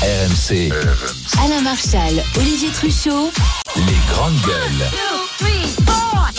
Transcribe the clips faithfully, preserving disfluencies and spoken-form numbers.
R M C. Alain Marchal, Olivier Truchot. Les grandes gueules. One, two, three, four.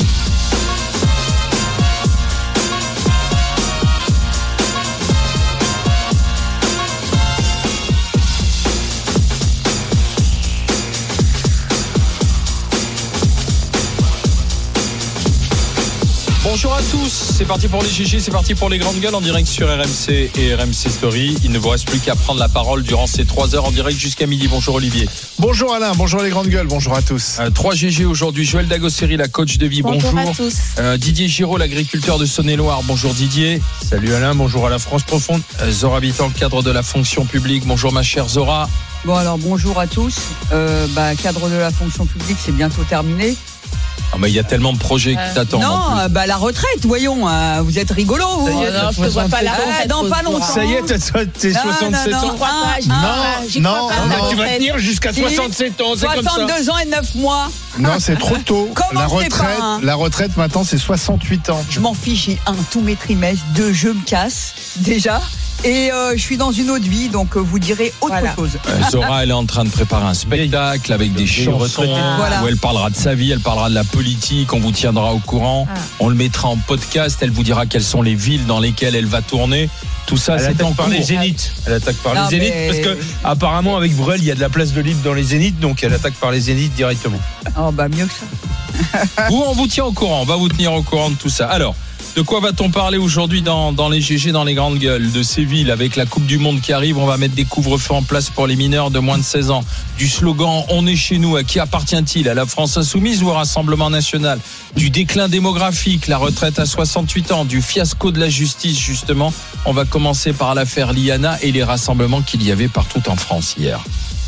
Bonjour à tous, c'est parti pour les G G, c'est parti pour les grandes gueules en direct sur R M C et R M C Story. Il ne vous reste plus qu'à prendre la parole durant ces trois heures en direct jusqu'à midi. Bonjour Olivier. Bonjour Alain, bonjour les grandes gueules, bonjour à tous. Euh, trois G G aujourd'hui, Joël Dagosseri, la coach de vie, bonjour. Bonjour à tous. Euh, Didier Giraud, l'agriculteur de Saône-et-Loire, bonjour Didier. Salut Alain, bonjour à la France profonde. Euh, Zora Bitan, cadre de la fonction publique, bonjour ma chère Zora. Bon alors bonjour à tous, euh, bah, cadre de la fonction publique c'est bientôt terminé. Ah bah, il y a tellement de projets qui t'attendent. Non, en plus. bah la retraite, voyons, euh, vous êtes rigolo vous. Ça y est, non, je te vois pas la retraite. Dans pas longtemps. Ça y est, t'as, t'es Non, soixante-sept non, non, ans. ah, Non, ah, non, non, Tu vas tenir jusqu'à Si. soixante-sept ans, c'est comme ça. soixante-deux ans et neuf mois. non, c'est trop tôt. Comment la c'est retraite, pas, hein la retraite maintenant c'est soixante-huit ans. Je m'en fiche, j'ai un tous mes trimestres, deux je me casse déjà. Et euh, je suis dans une autre vie, donc euh, vous direz autre Voilà. chose. Euh, Zora, elle est en train de préparer un spectacle avec des Vieille chansons retraitée. Voilà. où elle parlera de sa vie, elle parlera de la politique, on vous tiendra au courant. Ah. On le mettra en podcast, elle vous dira quelles sont les villes dans lesquelles elle va tourner. Tout ça, Elle c'est en attaque par cours. les zéniths. Elle attaque par Non, les zéniths mais- parce que apparemment avec Brel, il y a de la place de libre dans les zéniths, donc elle attaque par les zéniths directement. Oh bah mieux que ça. Vous, on vous tient au courant, on va vous tenir au courant de tout ça. Alors, de quoi va-t-on parler aujourd'hui dans, dans les G G, dans les grandes gueules? De ces villes, avec la Coupe du Monde qui arrive, on va mettre des couvre-feux en place pour les mineurs de moins de seize ans. Du slogan « On est chez nous », à qui appartient-il? À la France Insoumise ou au Rassemblement National? Du déclin démographique, la retraite à soixante-huit ans, du fiasco de la justice, justement. On va commencer par l'affaire Liana et les rassemblements qu'il y avait partout en France hier.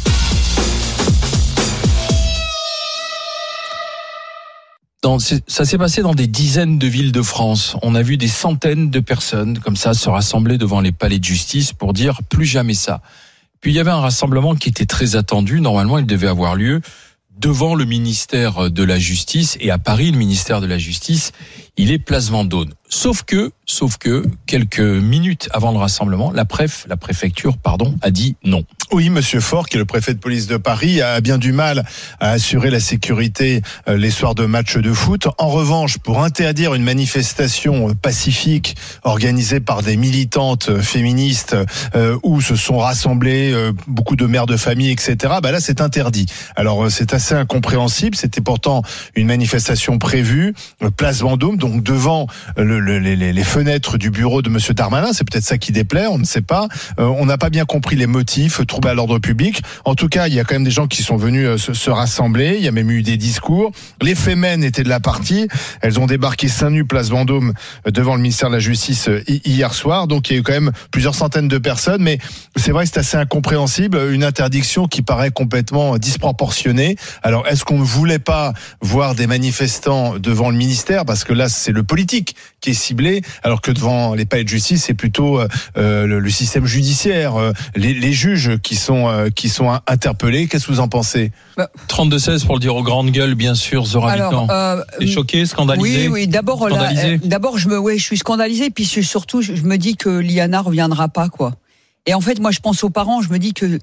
Dans, ça s'est passé dans des dizaines de villes de France. On a vu des centaines de personnes comme ça se rassembler devant les palais de justice pour dire plus jamais ça. Puis il y avait un rassemblement qui était très attendu. Normalement, il devait avoir lieu devant le ministère de la Justice. Et à Paris, le ministère de la Justice, il est place Vendôme. Sauf que, sauf que, quelques minutes avant le rassemblement, la préf, la préfecture, pardon, a dit non. Oui, Monsieur Faure, qui est le préfet de police de Paris, a bien du mal à assurer la sécurité les soirs de matchs de foot. En revanche, pour interdire une manifestation pacifique organisée par des militantes féministes euh, où se sont rassemblés euh, beaucoup de mères de famille, et cetera, bah là, c'est interdit. Alors, c'est assez incompréhensible. C'était pourtant une manifestation prévue, euh, place Vendôme, donc devant le, le, les, les fenêtres du bureau de Monsieur Darmanin. C'est peut-être ça qui déplaît, on ne sait pas. Euh, on n'a pas bien compris les motifs, troubles à l'ordre public. En tout cas, il y a quand même des gens qui sont venus se, se rassembler. Il y a même eu des discours. Les Femen étaient de la partie. Elles ont débarqué seins nus place Vendôme devant le ministère de la Justice hier soir. Donc il y a eu quand même plusieurs centaines de personnes. Mais c'est vrai que c'est assez incompréhensible. Une interdiction qui paraît complètement disproportionnée. Alors est-ce qu'on ne voulait pas voir des manifestants devant le ministère? Parce que là, c'est le politique qui est ciblé, alors que devant les palais de justice, c'est plutôt euh, le, le système judiciaire, euh, les, les juges qui sont euh, qui sont interpellés. Qu'est-ce que vous en pensez? trente-deux seize pour le dire aux grandes gueules, bien sûr, Zora Bitan. euh, T'es choqué, scandalisé? Oui, oui. D'abord, là, Scandalisé euh, d'abord, je me, ouais, je suis scandalisée, puis je- surtout, je, je me dis que Liana reviendra pas, quoi. Et en fait, moi, je pense aux parents. Je me dis que,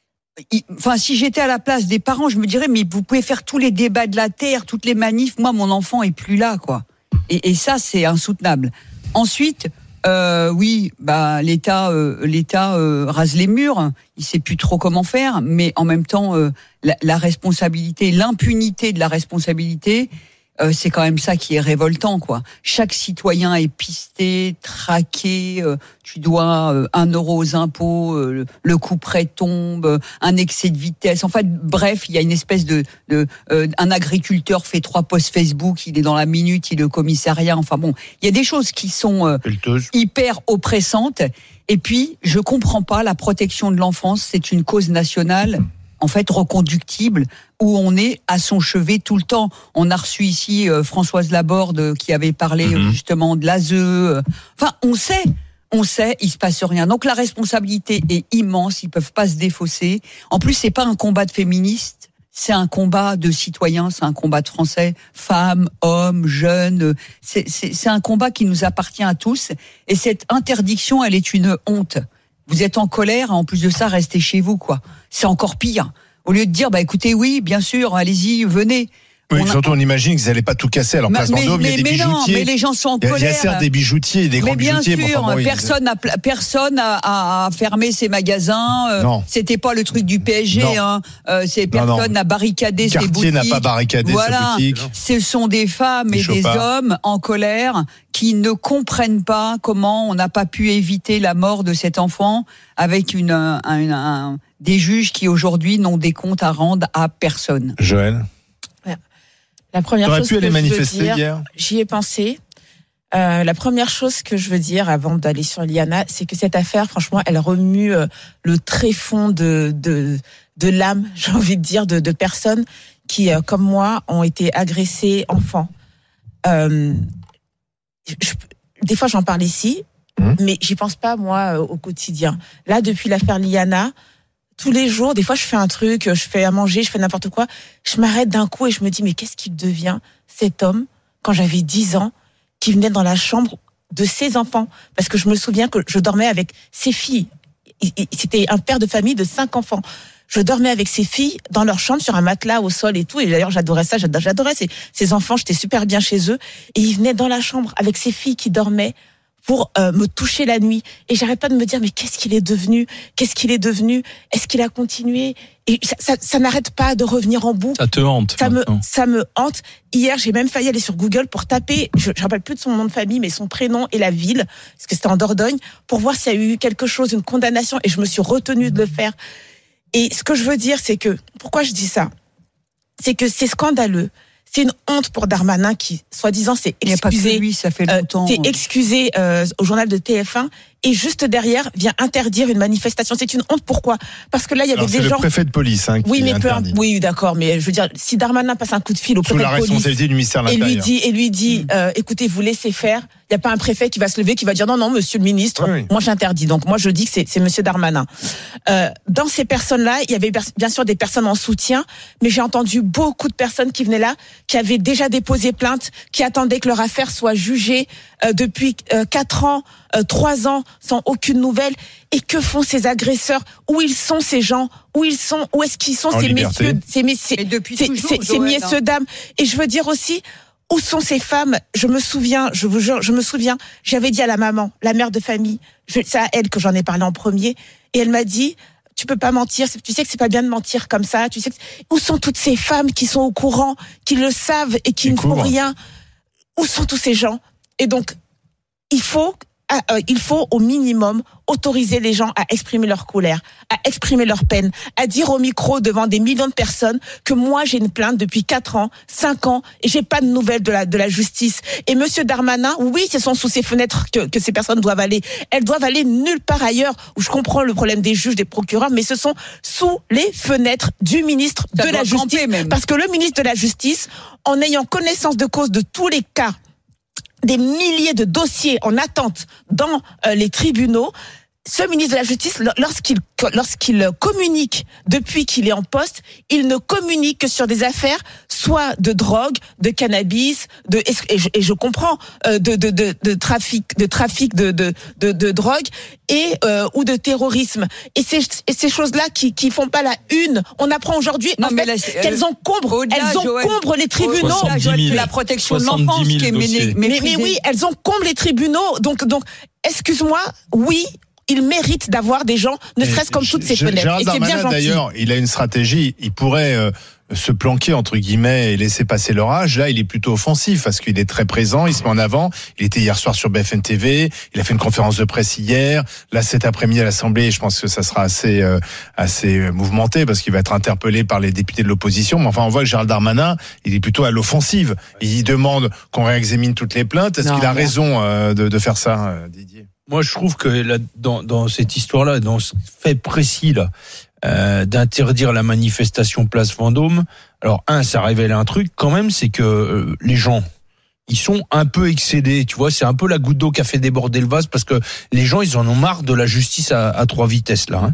il- enfin, si j'étais à la place des parents, je me dirais, mais vous pouvez faire tous les débats de la terre, toutes les manifs. Moi, mon enfant est plus là, quoi. Et, et ça, c'est insoutenable. Ensuite, euh, oui, bah l'État, euh, l'État euh, rase les murs. Il sait plus trop comment faire, mais en même temps, euh, la, la responsabilité, l'impunité de la responsabilité, euh, c'est quand même ça qui est révoltant, quoi. Chaque citoyen est pisté, traqué. Euh, tu dois euh, un euro aux impôts, euh, le, le coup près tombe, euh, un excès de vitesse. En fait, bref, il y a une espèce de, de euh, un agriculteur fait trois posts Facebook, il est dans la minute, il est au commissariat. Enfin bon, il y a des choses qui sont euh, hyper oppressantes. Et puis, je comprends pas, la protection de l'enfance, c'est une cause nationale, en fait, reconductible, où on est à son chevet tout le temps. On a reçu ici euh, Françoise Laborde euh, qui avait parlé euh, justement de l'A S E. Enfin, on sait, on sait, il se passe rien. Donc la responsabilité est immense, ils peuvent pas se défausser. En plus, c'est pas un combat de féministes, c'est un combat de citoyens, c'est un combat de Français, femmes, hommes, jeunes. C'est, c'est, c'est un combat qui nous appartient à tous. Et cette interdiction, elle est une honte. vous êtes en colère, en plus de ça, restez chez vous, quoi. C'est encore pire. Au lieu de dire, bah écoutez, oui, bien sûr, allez-y, venez. Oui, On a- surtout on imagine qu'ils n'allaient pas tout casser. Alors, Mais- place mais- Vendôme, il y a mais- des mais non, bijoutiers. mais les gens sont en Il y a- il y a colère. certes des bijoutiers, des grands Mais bien bijoutiers. mais sûr, enfin, bon, ils- personne n'a pla- personne a, a- a fermé ses magasins. euh, Non. C'était pas le truc du P S G. Non. Hein. Euh, c'est Non, non. personne n'a barricadé ses Cartier boutiques. n'a pas barricadé Voilà. sa boutique. Ce sont des femmes Des et des chopards. hommes en colère qui ne comprennent pas comment on n'a pas pu éviter la mort de cet enfant avec une, un, un- un- des juges qui aujourd'hui n'ont des comptes à rendre à personne. Joël, La première t'aurais chose pu que aller je veux manifester dire, hier? j'y ai pensé. Euh, la première chose que je veux dire avant d'aller sur Liana, c'est que cette affaire, franchement, elle remue euh, le tréfonds de de de l'âme, j'ai envie de dire, de, de personnes qui, euh, comme moi, ont été agressées enfants. Euh, je- des fois, j'en parle ici, Mmh. mais j'y pense pas moi euh, au quotidien. Là, depuis l'affaire Liana, tous les jours, des fois, je fais un truc, je fais à manger, je fais n'importe quoi. Je m'arrête d'un coup et je me dis, mais qu'est-ce qu'il devient, cet homme, quand j'avais dix ans, qui venait dans la chambre de ses enfants? Parce que je me souviens que je dormais avec ses filles. Il- il- C'était un père de famille de cinq enfants. Je dormais avec ses filles dans leur chambre, sur un matelas au sol et tout. Et d'ailleurs, j'adorais ça, j'adorais j'adorais ces, ces enfants, j'étais super bien chez eux. Et il venait dans la chambre avec ses filles qui dormaient pour euh, me toucher la nuit. Et j'arrête pas de me dire, mais qu'est-ce qu'il est devenu? Qu'est-ce qu'il est devenu? Est-ce qu'il a continué? Et ça, ça, ça n'arrête pas de revenir en boucle. Ça te hante. Ça me, maintenant. ça me hante. Hier, j'ai même failli aller sur Google pour taper, je ne rappelle plus de son nom de famille, mais son prénom et la ville, parce que c'était en Dordogne, pour voir s'il y a eu quelque chose, une condamnation, et je me suis retenue de le faire. Et ce que je veux dire, c'est que, pourquoi je dis ça? C'est que c'est scandaleux. C'est une honte pour Darmanin qui, soi-disant, s'est Il n'y a pas que excusé. lui, ça fait Euh, longtemps. t'es excusé euh, au journal de T F un et juste derrière vient interdire une manifestation. C'est une honte. Pourquoi? Parce que là il y avait Alors, c'est des le gens. préfet de police hein, qui Oui, mais peu, interdit. oui, d'accord, mais je veux dire, si Darmanin passe un coup de fil au Sous préfet la de police responsabilité du ministère de et lui l'Intérieur. dit et lui dit, euh, écoutez, vous laissez faire. Il y a pas un préfet qui va se lever, qui va dire non, non, monsieur le ministre, Oui, oui. moi j'interdis. Donc moi je dis que c'est, c'est monsieur Darmanin. Euh, dans ces personnes-là, il y avait bien sûr des personnes en soutien, mais j'ai entendu beaucoup de personnes qui venaient là, qui avaient déjà déposé plainte, qui attendaient que leur affaire soit jugée euh, depuis euh, quatre ans, euh, trois ans, sans aucune nouvelle. Et que font ces agresseurs? Où ils sont ces gens? Où ils sont? Où est-ce qu'ils sont En ces liberté. messieurs, ces messieurs, Et depuis ces, toujours, ces, ces Joël, messieurs hein. dames? Et je veux dire aussi, où sont ces femmes? Je me souviens, je vous jure, je me souviens, j'avais dit à la maman, la mère de famille, je, c'est à elle que j'en ai parlé en premier, et elle m'a dit, tu peux pas mentir, tu sais que c'est pas bien de mentir comme ça, tu sais que... Où sont toutes ces femmes qui sont au courant, qui le savent et qui Qui ne font couvrent. rien? Où sont tous ces gens? Et donc, il faut, ah, euh, il faut au minimum autoriser les gens à exprimer leur colère, à exprimer leur peine, à dire au micro devant des millions de personnes que moi j'ai une plainte depuis quatre ans, cinq ans et j'ai pas de nouvelles de la de la justice. Et monsieur Darmanin, oui, ce sont sous ces fenêtres que que ces personnes doivent aller. Elles doivent aller nulle part ailleurs. Où je comprends le problème des juges, des procureurs, mais ce sont sous les fenêtres du ministre Ça de doit la justice, camper même. parce que le ministre de la justice, en ayant connaissance de cause de tous les cas, des milliers de dossiers en attente dans euh, les tribunaux, ce ministre de la Justice, lorsqu'il lorsqu'il communique depuis qu'il est en poste, il ne communique que sur des affaires soit de drogue, de cannabis, de et je, et je comprends euh, de, de de de trafic de trafic de de de, de drogue et euh, ou de terrorisme. Et ces et ces choses-là qui qui font pas la une. On apprend aujourd'hui en mais fait là, c'est- qu'elles encombrent au-delà, elles Joël, encombrent les tribunaux. Au-delà, Joël, soixante-dix mille, c'est la protection de soixante-dix l'enfance mille qui est dossiers. méné- Mais, mais méprisée. oui, elles encombrent les tribunaux. Donc, donc, excuse-moi, oui, il mérite d'avoir des gens, ne Et serait-ce comme toutes ces G- fenêtres. Gérald Et c'est bien Darmanin, gentil. d'ailleurs, il a une stratégie. Il pourrait euh, se planquer, entre guillemets, et laisser passer l'orage. Là, il est plutôt offensif parce qu'il est très présent, il se met en avant. Il était hier soir sur B F M T V, il a fait une conférence de presse hier. Là, cet après-midi à l'Assemblée, je pense que ça sera assez euh, assez mouvementé parce qu'il va être interpellé par les députés de l'opposition. Mais enfin, on voit que Gérald Darmanin, il est plutôt à l'offensive. Il demande qu'on réexamine toutes les plaintes. Est-ce Non, qu'il a non. raison euh, de, de faire ça, euh, Didier? Moi, je trouve que là, dans, dans cette histoire-là, dans ce fait précis là, euh, d'interdire la manifestation place Vendôme, alors un, ça révèle un truc quand même, c'est que euh, les gens, ils sont un peu excédés, tu vois, c'est un peu la goutte d'eau qui a fait déborder le vase parce que les gens, ils en ont marre de la justice à, à trois vitesses là. Hein.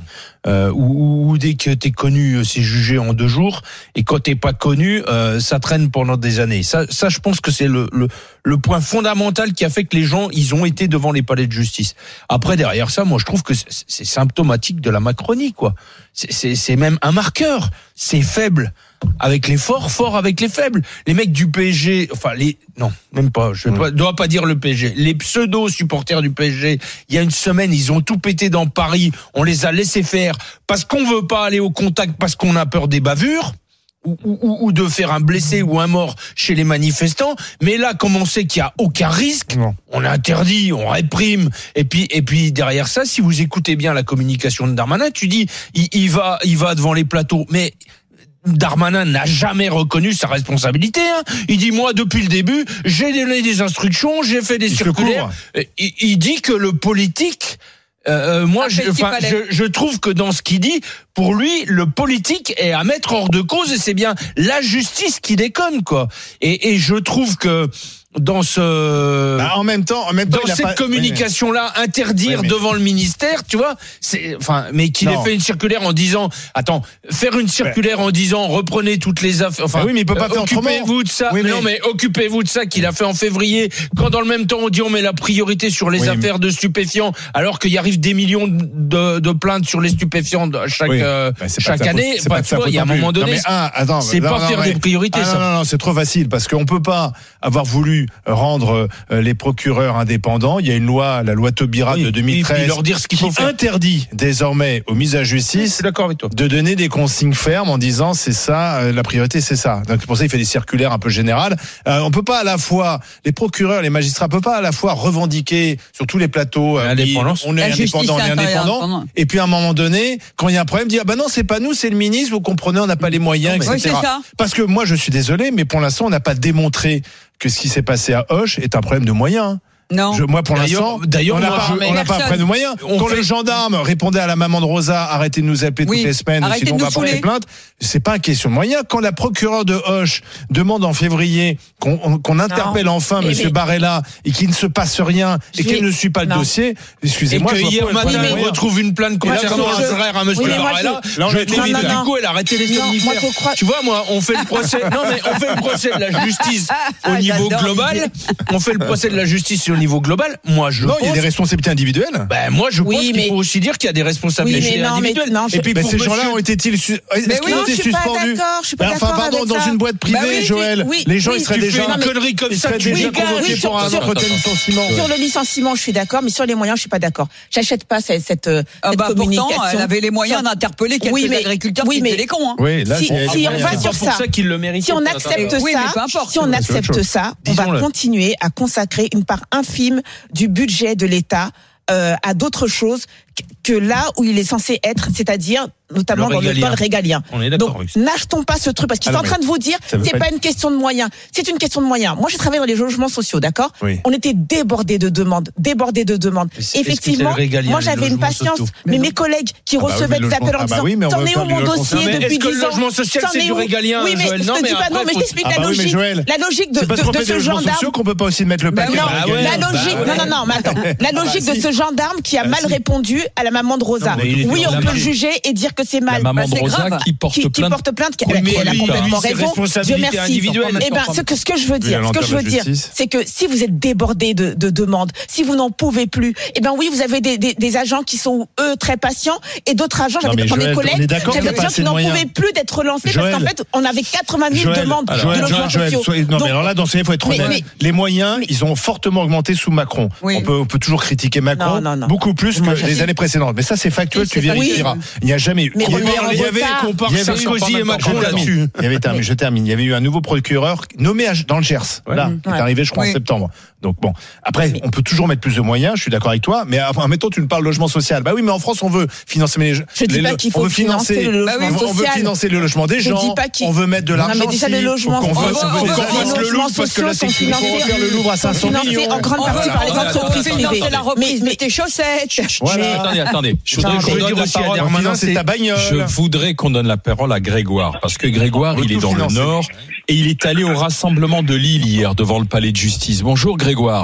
euh, où, où dès que t'es connu, c'est jugé en deux jours, et quand t'es pas connu, euh, ça traîne pendant des années. Ça, ça, je pense que c'est le, le, le point fondamental qui a fait que les gens, ils ont été devant les palais de justice. Après, derrière ça, moi, je trouve que c'est, c'est symptomatique de la Macronie, quoi. C'est, c'est, c'est même un marqueur. C'est faible avec les forts, fort avec les faibles. Les mecs du P S G, enfin les, non, même pas. Je ne mmh. dois pas dire le P S G. Les pseudo supporters du P S G, il y a une semaine, ils ont tout pété dans Paris. On les a laissés faire parce qu'on veut pas aller au contact, parce qu'on a peur des bavures. Ou, ou, ou de faire un blessé ou un mort chez les manifestants, mais là, comme on sait qu'il y a aucun risque, non. on interdit, on réprime, et puis et puis derrière ça, si vous écoutez bien la communication de Darmanin, tu dis, il, il va, il va devant les plateaux, mais Darmanin n'a jamais reconnu sa responsabilité. Hein. Il dit, moi, depuis le début, j'ai donné des instructions, j'ai fait des il circulaires. Il, il dit que le politique. Euh, moi, je, enfin, je, je trouve que dans ce qu'il dit, pour lui, le politique est à mettre hors de cause, et c'est bien la justice qui déconne, quoi. Et, et je trouve que dans ce, bah, en même temps, en même temps, dans cette pas... communication-là, interdire oui, mais... devant le ministère, tu vois, c'est, enfin, mais qu'il non. ait fait une circulaire en disant, attends, faire une circulaire ouais. en disant, reprenez toutes les affaires, enfin, bah oui, mais il peut pas euh, faire autrement. Occupez-vous de ça. Oui, mais... Non, mais occupez-vous de ça qu'il a fait en février, quand dans le même temps on dit on met la priorité sur les oui, affaires mais... de stupéfiants, alors qu'il y arrive des millions de, de plaintes sur les stupéfiants chaque, oui. euh, bah, chaque année. Bah, tu vois, il y a un moment donné, non, un, attends, c'est non, pas non, faire non, des priorités, ah, ça. Non, non, non, c'est trop facile, parce qu'on peut pas avoir voulu rendre les procureurs indépendants. Il y a une loi, la loi Taubira oui, de deux mille treize, leur dire ce qu'il faut qui faire. interdit désormais aux mises à justice oui, d'accord avec toi. de donner des consignes fermes en disant c'est ça, euh, la priorité c'est ça. Donc pour ça il fait des circulaires un peu générales. Euh, on peut pas à la fois, les procureurs, les magistrats, peuvent pas à la fois revendiquer sur tous les plateaux, euh, on est la indépendant, on est indépendant, et puis à un moment donné, quand il y a un problème, dire bah non c'est pas nous, c'est le ministre, vous comprenez, on n'a pas les moyens, non, et cetera. Oui, parce que moi je suis désolé, mais pour l'instant on n'a pas démontré que ce qui s'est passé à Auch est un problème de moyens. Non. Je, moi, pour l'instant, d'ailleurs, on n'a pas, on n'a pas un problème de moyens. On Quand fait... le gendarme répondait à la maman de Rosa, arrêtez de nous appeler oui. toutes les semaines, arrêtez sinon on va porter plainte. C'est pas une question de moyens. Quand la procureure de Auch demande en février qu'on, qu'on interpelle non. enfin Monsieur mais... Barella et qu'il ne se passe rien et qu'il ne suit pas non. le dossier, excusez-moi. Et que hier matin, on retrouve une plainte concernant un frère à Monsieur Barella. Je t'évite du coup, elle a arrêté les somnifères. Tu vois, moi, on fait le procès. Non, mais on fait le procès de la justice au niveau global. On fait le procès de la justice au niveau global. Moi, je non, pense... il y a des responsabilités individuelles. Ben moi, je oui, pense mais... qu'il faut aussi dire qu'il y a des responsabilités oui, non, individuelles. Mais non, je... Et puis, ben, ces gens-là ont été-ils su... Est-ce mais qu'ils oui, ont été suspendus? Je suis pas d'accord. Enfin, pardon, dans une boîte privée, bah oui, Joël, oui, les gens, oui, ils seraient tu déjà une connerie comme ça, tu déjà convoqués pour un entretien de licenciement. Sur le licenciement, je suis d'accord, mais sur les moyens, je suis pas d'accord. J'achète pas cette cette communication. Pourtant, elle avait les moyens d'interpeller quelques agriculteurs qui étaient les cons. Oui, là, si on va sur ça, si on accepte ça, si on accepte ça, on va continuer à consacrer une part infime du budget de l'État euh, à d'autres choses que là où il est censé être, c'est-à-dire notamment le dans le pôle régalien. On est d'accord. Donc, n'achetons pas ce truc parce qu'ils ah sont en train de vous dire c'est pas, pas une question de moyens. C'est une question de moyens. Moi, j'ai travaillé dans les logements sociaux, d'accord. Oui. On était débordés de demandes, débordés de demandes. Effectivement, moi, j'avais une patience, sociaux. mais mes collègues qui ah bah recevaient oui, des appels en disant, ah bah t'en es où mon dossier depuis dix ans? Est-ce que le logement social c'est du régalien? Oui, mais je te dis pas non, mais je t'explique la logique. La logique de ce gendarme. Qu'on peut pas aussi mettre le paquet. Non, la logique. Non, non, non, mais attends. La logique de ce gendarme qui a mal répondu à la maman de Rosa. Oui, on peut le juger et dire que c'est mal. La maman de Rosa qui porte qui, plainte. Qui porte plainte, qui, oui, mais elle a complètement raison. Dieu merci. Eh ben, ce que, ce que je veux dire, ce que je veux dire, c'est que si vous êtes débordé de, de demandes, si vous n'en pouvez plus, eh ben oui, vous avez des, des, des agents qui sont eux très patients et d'autres agents, j'avais dans mes collègues, j'avais des gens qui n'en pouvaient plus d'être relancés parce qu'en fait, on avait quatre-vingt mille demandes de logements sociaux. Non, mais alors là, dans ce cas, il faut être honnête. Les moyens, ils ont fortement augmenté sous Macron. On peut, on peut toujours critiquer Macron beaucoup plus que les années précédentes. Mais ça, c'est factuel, tu vérifieras. Il n'y a jamais eu. Mais il y avait, il y avait compare Sarkozy et Macron là-dessus. Il y avait, je termine, il y avait eu un nouveau procureur nommé dans le Gers. Là, qui est arrivé, je crois, en septembre. Donc bon, après, on peut toujours mettre plus de moyens, je suis d'accord avec toi, mais admettons, tu me parles logement social. Bah oui, mais en France, on veut financer les, je dis les, pas qu'il faut financer le logement social. On veut financer le logement des gens, on veut mettre de l'argent. Non, mais déjà, le logement social, le Louvre, parce que là, c'est qu'il faut refaire le Louvre à cinq cents millions. En grande partie par les entreprises privées. La reprise de tes chaussettes. Attendez, attendez. Je voudrais qu'on donne la parole à ta bagnole. Je voudrais qu'on donne la parole à Grégoire, parce que Grégoire, il est dans le Nord et il est allé au rassemblement de Lille hier devant le palais de justice. Bonjour Grégoire.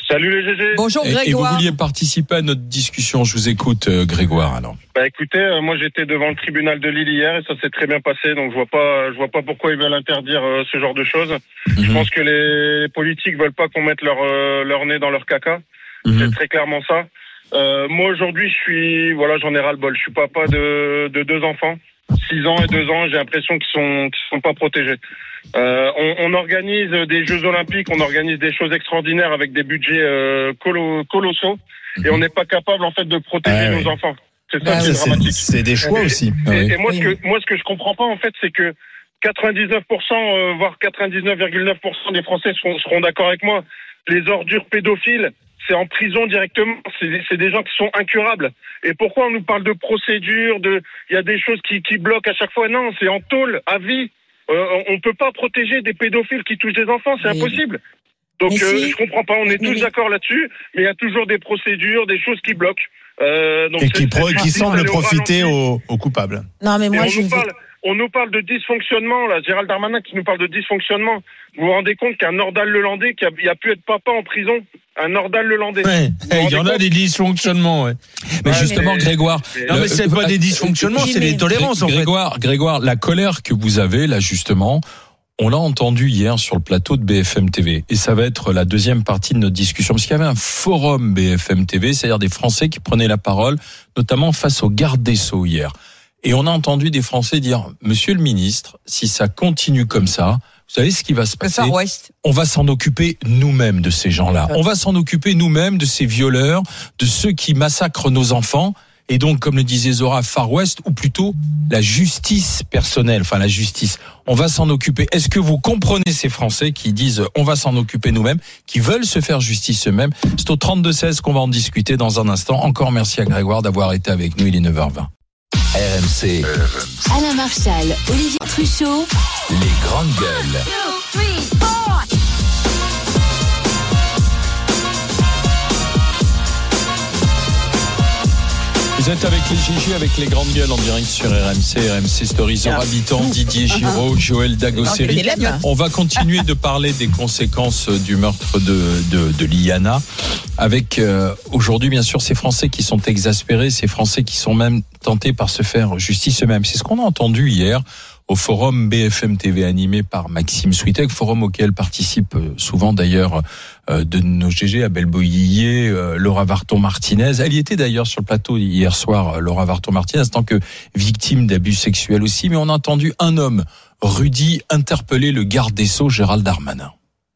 Salut les G G. Bonjour Et, et vous Grégoire. vouliez participer à notre discussion. Je vous écoute, euh, Grégoire. Alors. Bah écoutez, euh, moi j'étais devant le tribunal de Lille hier et ça s'est très bien passé, donc je vois pas, je vois pas pourquoi ils veulent interdire euh, ce genre de choses. Mhm. Je pense que les, les politiques veulent pas qu'on mette leur euh, leur nez dans leur caca. Mhm. C'est très clairement ça. Euh, moi aujourd'hui, je suis, voilà, j'en ai ras le bol. Je suis papa de de deux enfants, six ans et deux ans. J'ai l'impression qu'ils sont qu'ils sont pas protégés. Euh, on, on organise des Jeux Olympiques, on organise des choses extraordinaires avec des budgets euh, colo- colossaux, et on n'est pas capable en fait de protéger Ah, nos oui. enfants. C'est ça Bah, qui est Ça, c'est, dramatique. c'est des choix Et- aussi. Ah Et, oui. et moi, Oui, ce que oui. moi, ce que je comprends pas en fait, c'est que quatre-vingt-dix-neuf pour cent, euh, voire quatre-vingt-dix-neuf virgule neuf pour cent des Français seront, seront d'accord avec moi. Les ordures pédophiles, c'est en prison directement. C'est, c'est des gens qui sont incurables. Et pourquoi on nous parle de procédures, de, il y a des choses qui, qui bloquent à chaque fois. Non, c'est en tôle, à vie. Euh, on peut pas protéger des pédophiles qui touchent des enfants, c'est Mais- impossible. Donc Mais euh, si. je comprends pas. On est Mais- tous mais- d'accord là-dessus, mais il y a toujours des procédures, des choses qui bloquent. Euh, donc Et c'est- qui, pro- c'est- qui c'est- semblent c'est au profiter ralenti. aux, aux coupables. Non, mais Et moi, on je nous vais- parle, on nous parle de dysfonctionnement, là. Gérald Darmanin qui nous parle de dysfonctionnement. Vous vous rendez compte qu'un Nordal-Lelandais qui a, il a pu être papa en prison, un Nordal-Lelandais. Ouais, vous il y en rendez a compte des dysfonctionnements. Ouais. Mais Ouais, justement, mais- Grégoire. mais- Non, le- mais c'est pas des dysfonctionnements, c'est des tolérances en fait. Grégoire, Grégoire, la colère que vous avez là justement, on l'a entendu hier sur le plateau de B F M T V et ça va être la deuxième partie de notre discussion parce qu'il y avait un forum B F M T V, c'est-à-dire des Français qui prenaient la parole, notamment face au garde des Sceaux hier. Et on a entendu des Français dire, Monsieur le ministre, si ça continue comme ça, vous savez ce qui va se Le passer? Far West. On va s'en occuper nous-mêmes de ces gens-là. On va s'en occuper nous-mêmes de ces violeurs, de ceux qui massacrent nos enfants. Et donc, comme le disait Zora, Far West, ou plutôt la justice personnelle, enfin la justice. On va s'en occuper. Est-ce que vous comprenez ces Français qui disent on va s'en occuper nous-mêmes, qui veulent se faire justice eux-mêmes? C'est au trente-deux seize qu'on va en discuter dans un instant. Encore merci à Grégoire d'avoir été avec nous. Il est neuf heures vingt. R M C, Alain Marchal, Olivier Truchot. les grandes gueules. two, three, four. Vous êtes avec les Gigi, avec les grandes gueules en direct sur R M C, R M C Stories, Zora Bitan, Didier Giraud, Joël Dagosseri. On va continuer de parler des conséquences du meurtre de, de, de Liana avec euh, aujourd'hui bien sûr ces Français qui sont exaspérés, ces Français qui sont même tentés par se faire justice eux-mêmes. C'est ce qu'on a entendu hier au forum B F M T V animé par Maxime Switek, forum auquel participent souvent d'ailleurs euh, de nos G G, Abel Boyillier, euh, Laura Varton-Martinez. Elle y était d'ailleurs sur le plateau hier soir, Laura Varton-Martinez, en tant que victime d'abus sexuels aussi. Mais on a entendu un homme, Rudy, interpeller le garde des Sceaux, Gérald Darmanin.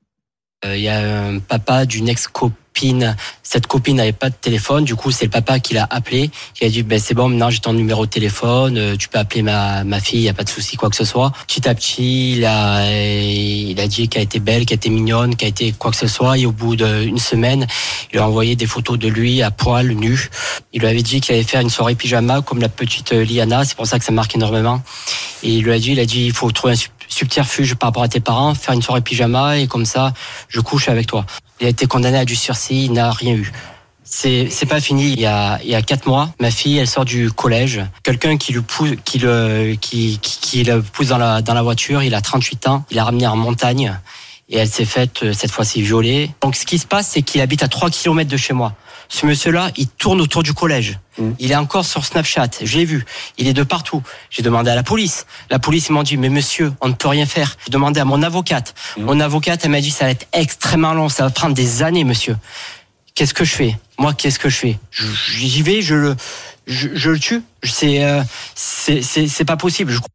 Il euh, y a un papa d'une ex-copine. Cette copine n'avait pas de téléphone. Du coup, c'est le papa qui l'a appelé. Il a dit, ben, c'est bon, maintenant j'ai ton numéro de téléphone. Euh, tu peux appeler ma, ma fille, il n'y a pas de souci, quoi que ce soit. Petit à petit, il a, il a dit qu'elle était belle, qu'elle était mignonne, qu'elle était quoi que ce soit. Et au bout d'une semaine, il lui a envoyé des photos de lui à poil, nu. Il lui avait dit qu'il allait faire une soirée pyjama comme la petite Liana. C'est pour ça que ça marque énormément. Et il lui a dit, il a dit, il faut trouver un subterfuge par rapport à tes parents, faire une soirée pyjama et comme ça, je couche avec toi. Il a été condamné à du sursis, il n'a rien eu. C'est c'est pas fini. Il y a il y a quatre mois, ma fille, elle sort du collège. Quelqu'un qui le pousse, qui le qui qui, qui le pousse dans la dans la voiture. Il a trente-huit ans. Il l'a ramené en montagne et elle s'est faite cette fois-ci violer. Donc ce qui se passe, c'est qu'il habite à trois kilomètres de chez moi. Ce monsieur-là, il tourne autour du collège. Mmh. Il est encore sur Snapchat. Je l'ai vu. Il est de partout. J'ai demandé à la police. La police, ils m'ont dit, mais monsieur, on ne peut rien faire. J'ai demandé à mon avocate. Mmh. Mon avocate, elle m'a dit, ça va être extrêmement long. Ça va prendre des années, monsieur. Qu'est-ce que je fais? Moi, qu'est-ce que je fais? J'y vais, je le, je, je le tue. C'est, euh, c'est, c'est, c'est pas possible. Je...